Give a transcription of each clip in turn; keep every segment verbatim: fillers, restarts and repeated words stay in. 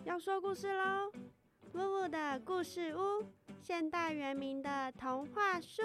要说故事喽！呜呜的故事屋，现代原名的童话书。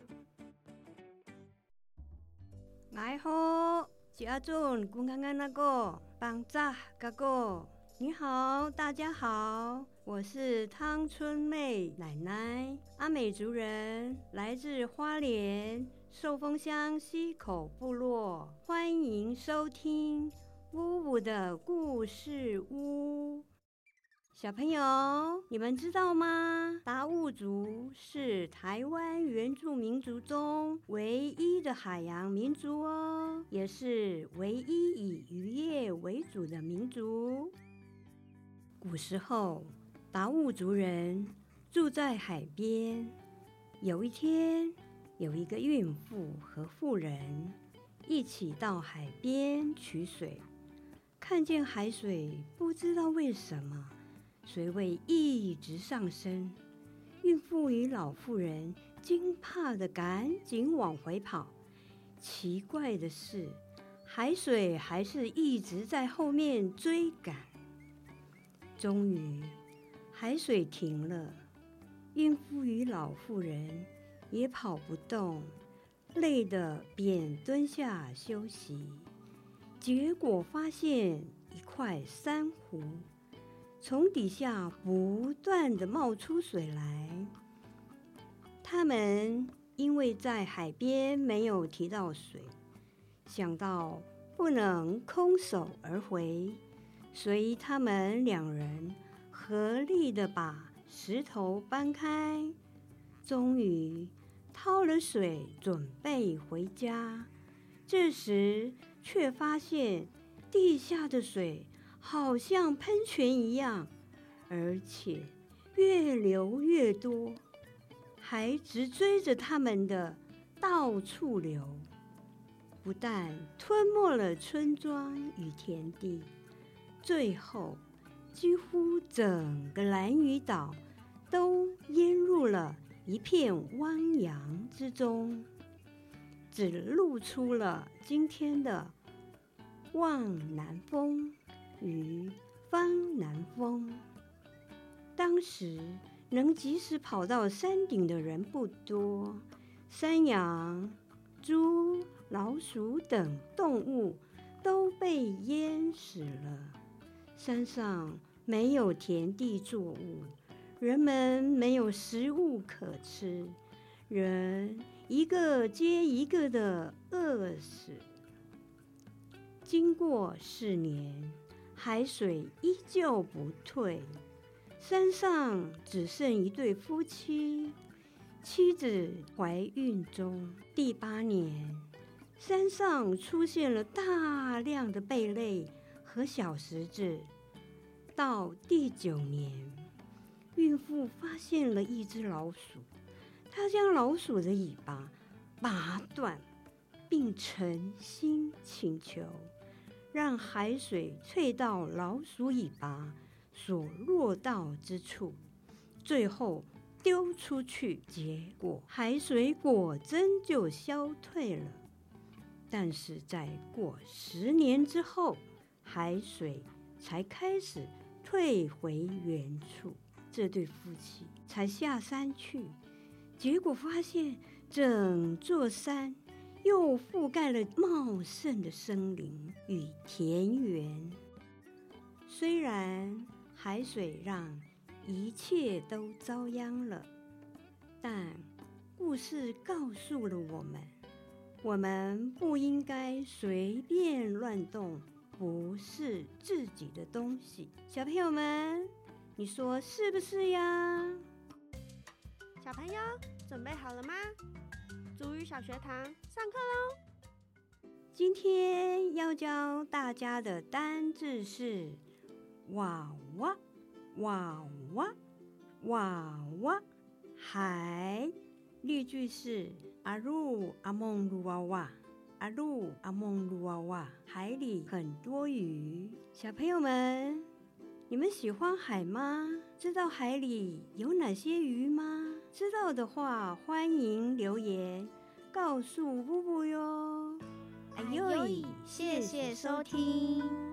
来好，家中公安安那个帮扎哥哥，你好，大家好，我是汤春妹奶奶，阿美族人，来自花莲寿丰乡溪口部落，欢迎收听呜呜的故事屋。小朋友，你们知道吗？达悟族是台湾原住民族中唯一的海洋民族哦，也是唯一以渔业为主的民族。古时候，达悟族人住在海边。有一天，有一个孕妇和妇人一起到海边取水，看见海水，不知道为什么水位一直上升，孕妇与老妇人惊怕地赶紧往回跑。奇怪的是，海水还是一直在后面追赶。终于，海水停了，孕妇与老妇人也跑不动，累得便蹲下休息。结果发现一块珊瑚从底下不断地冒出水来。他们因为在海边没有提到水，想到不能空手而回，所以他们两人合力地把石头搬开，终于掏了水准备回家。这时却发现地下的水好像喷泉一样，而且越流越多，还直追着他们的到处流，不但吞没了村庄与田地，最后几乎整个兰屿岛都淹入了一片汪洋之中，只露出了今天的望南风与方南风。当时能及时跑到山顶的人不多，山羊、猪、老鼠等动物都被淹死了。山上没有田地作物，人们没有食物可吃，人一个接一个的饿死。经过四年，海水依旧不退，山上只剩一对夫妻，妻子怀孕中。第八年，山上出现了大量的贝类和小石子。到第九年，孕妇发现了一只老鼠，她将老鼠的尾巴拔断，并诚心请求让海水退到老鼠尾巴所落到之处，最后丢出去，结果海水果真就消退了。但是在过十年之后，海水才开始退回原处，这对夫妻才下山去，结果发现整座山又覆盖了茂盛的森林与田园。虽然海水让一切都遭殃了，但故事告诉了我们，我们不应该随便乱动不是自己的东西。小朋友们，你说是不是呀？ 小朋友准备好了吗？族语小学堂上课喽！ 今天要教大家的单字是娃娃，娃娃，娃娃，海。例句是阿鲁阿梦鲁娃娃，阿鲁阿梦鲁娃娃，海里很多鱼。小朋友们，你们喜欢海吗？知道海里有哪些鱼吗？知道的话，欢迎留言告诉布布哟。 哎呦，谢谢收听。